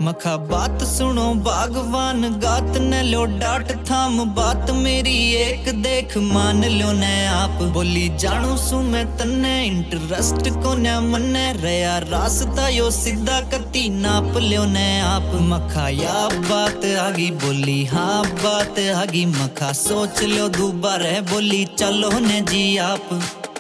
मखा बात सुनो बागवान गात न लो डाट थाम बात मेरी एक देख मान लो न आप बोली जानू सु मैं तन्ने इंटरेस्ट को न मन्ने रया रास्ता यो सीधा कती नाप लो न आप मखा या बात आगी बोली हाँ बात आगी मखा सोच लो दोबारा बोली चलो न जी आप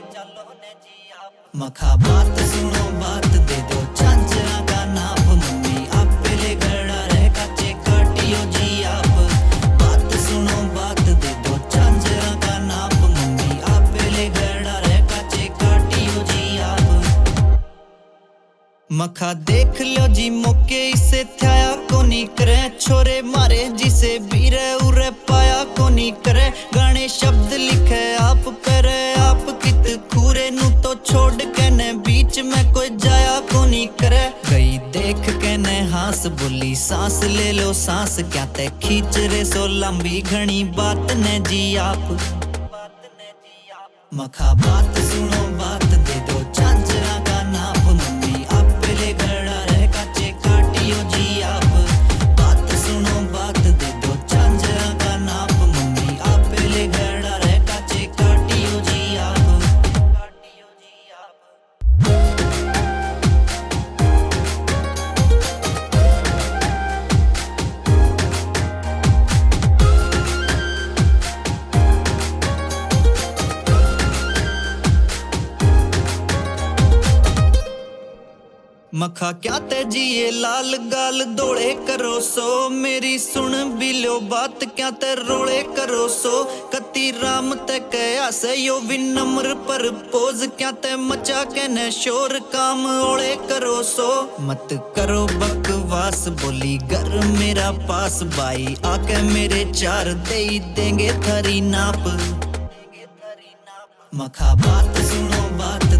मखा बात सुनो बात दे दो चांचरा का नाप मम्मी आप पहले घड़ा रह काचे काटियो जी आप बात सुनो बात दे दो चांचरा का नाप मम्मी आप पहले घड़ा रह काचे काटियो जी आप मखा देख लो जी मौके इसे थया कोनी करे छोरे मारे जिसे बीरे उरे पाया कोनी करे गाने शब्द लिखे आप पर आप कित खूरे नु तो छोड़ के ने बीच में कोई जाया कोनी करे गई देख के ने हास बोली सांस ले लो सांस क्या ते खींच रे सो लंबी घनी बात ने जी आप मखा बात सुनो बात दे दो चांचरा का नाप मम्मी आप पहले घड़ा रह काचे काटियो जी आप बात सुनो बात दे दो चांचरा का नाप मम्मी आप पहले घड़ा रह काचे काटियो जी आप मखा क्या ते जी ये लाल गाल दौड़े करो सो मेरी सुन भी लो बात क्या ते रोड़े करो सो कति राम ते कया से यो विनम्र पर पोज क्या ते मचा के न शोर काम ओड़े करो सो मत करो बकवास बोली घर मेरा पास भाई आके मेरे चार दे देंगे थारी नाप मखा बात सुनो बात